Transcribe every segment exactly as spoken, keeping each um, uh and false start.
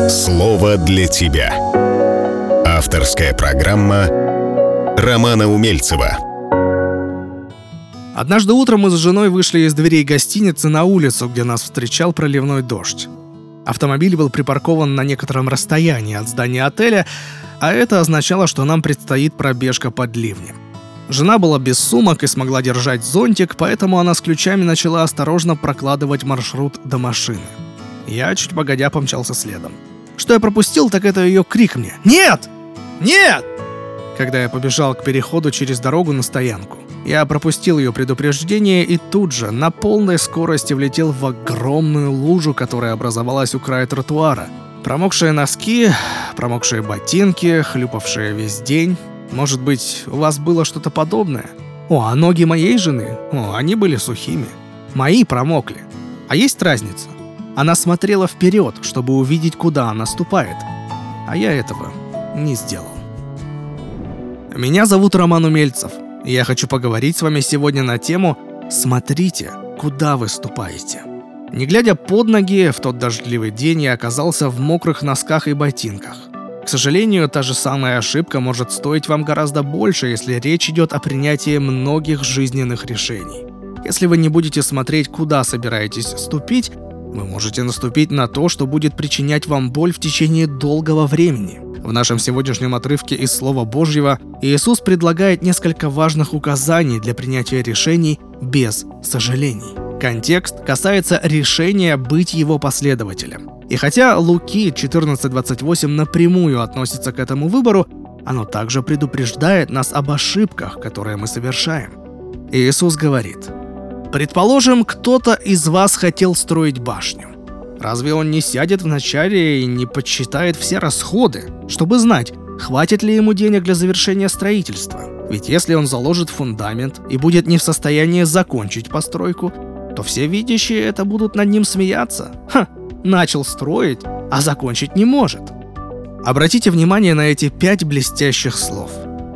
Слово для тебя. Авторская программа Романа Умельцева. Однажды утром мы с женой вышли из дверей гостиницы на улицу, где нас встречал проливной дождь. Автомобиль был припаркован на некотором расстоянии от здания отеля, а это означало, что нам предстоит пробежка под ливнем. Жена была без сумок и смогла держать зонтик, поэтому она с ключами начала осторожно прокладывать маршрут до машины. Я чуть погодя помчался следом. Что я пропустил, так это ее крик мне: «Нет! Нет!» Когда я побежал к переходу через дорогу на стоянку. Я пропустил ее предупреждение и тут же на полной скорости влетел в огромную лужу, которая образовалась у края тротуара. Промокшие носки, промокшие ботинки, хлюпавшие весь день. Может быть, у вас было что-то подобное? О, а ноги моей жены? О, они были сухими. Мои промокли. А есть разница? Она смотрела вперед, чтобы увидеть, куда она ступает. А я этого не сделал. Меня зовут Роман Умельцев. И я хочу поговорить с вами сегодня на тему «Смотрите, куда вы ступаете». Не глядя под ноги, в тот дождливый день я оказался в мокрых носках и ботинках. К сожалению, та же самая ошибка может стоить вам гораздо больше, если речь идет о принятии многих жизненных решений. Если вы не будете смотреть, куда собираетесь ступить, вы можете наступить на то, что будет причинять вам боль в течение долгого времени. В нашем сегодняшнем отрывке из Слова Божьего Иисус предлагает несколько важных указаний для принятия решений без сожалений. Контекст касается решения быть его последователем. И хотя Луки четырнадцать двадцать восемь напрямую относится к этому выбору, оно также предупреждает нас об ошибках, которые мы совершаем. Иисус говорит: «Предположим, кто-то из вас хотел строить башню. Разве он не сядет вначале и не подсчитает все расходы, чтобы знать, хватит ли ему денег для завершения строительства? Ведь если он заложит фундамент и будет не в состоянии закончить постройку, то все видящие это будут над ним смеяться. Ха, начал строить, а закончить не может». Обратите внимание на эти пять блестящих слов.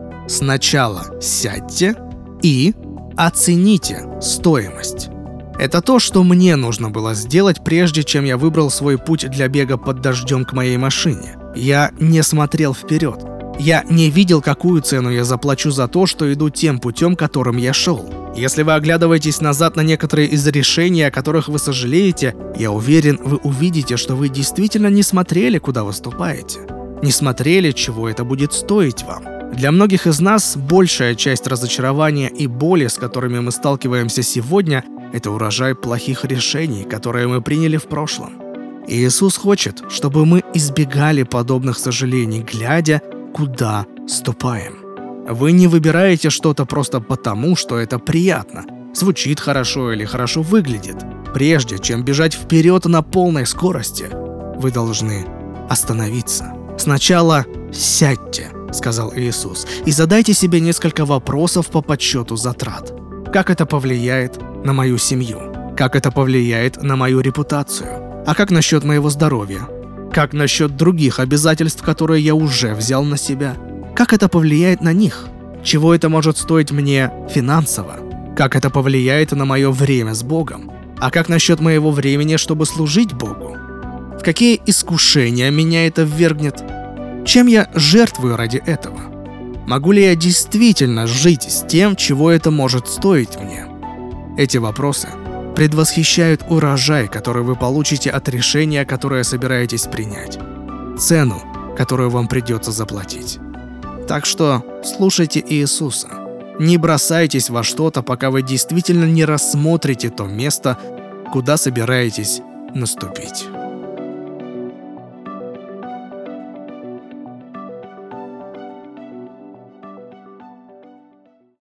Сначала сядьте и оцените стоимость. Это то, что мне нужно было сделать, прежде чем я выбрал свой путь для бега под дождем к моей машине. Я не смотрел вперед. Я не видел, какую цену я заплачу за то, что иду тем путем, которым я шел. Если вы оглядываетесь назад на некоторые из решений, о которых вы сожалеете, я уверен, вы увидите, что вы действительно не смотрели, куда вы ступаете. Не смотрели, чего это будет стоить вам. Для многих из нас большая часть разочарования и боли, с которыми мы сталкиваемся сегодня, это урожай плохих решений, которые мы приняли в прошлом. И Иисус хочет, чтобы мы избегали подобных сожалений, глядя, куда ступаем. Вы не выбираете что-то просто потому, что это приятно, звучит хорошо или хорошо выглядит. Прежде чем бежать вперед на полной скорости, вы должны остановиться. Сначала сядьте, сказал Иисус, и задайте себе несколько вопросов по подсчету затрат. Как это повлияет на мою семью? Как это повлияет на мою репутацию? А как насчет моего здоровья? Как насчет других обязательств, которые я уже взял на себя? Как это повлияет на них? Чего это может стоить мне финансово? Как это повлияет на мое время с Богом? А как насчет моего времени, чтобы служить Богу? В какие искушения меня это ввергнет? Чем я жертвую ради этого? Могу ли я действительно жить с тем, чего это может стоить мне? Эти вопросы предвосхищают урожай, который вы получите от решения, которое собираетесь принять. Цену, которую вам придется заплатить. Так что слушайте Иисуса. Не бросайтесь во что-то, пока вы действительно не рассмотрите то место, куда собираетесь наступить.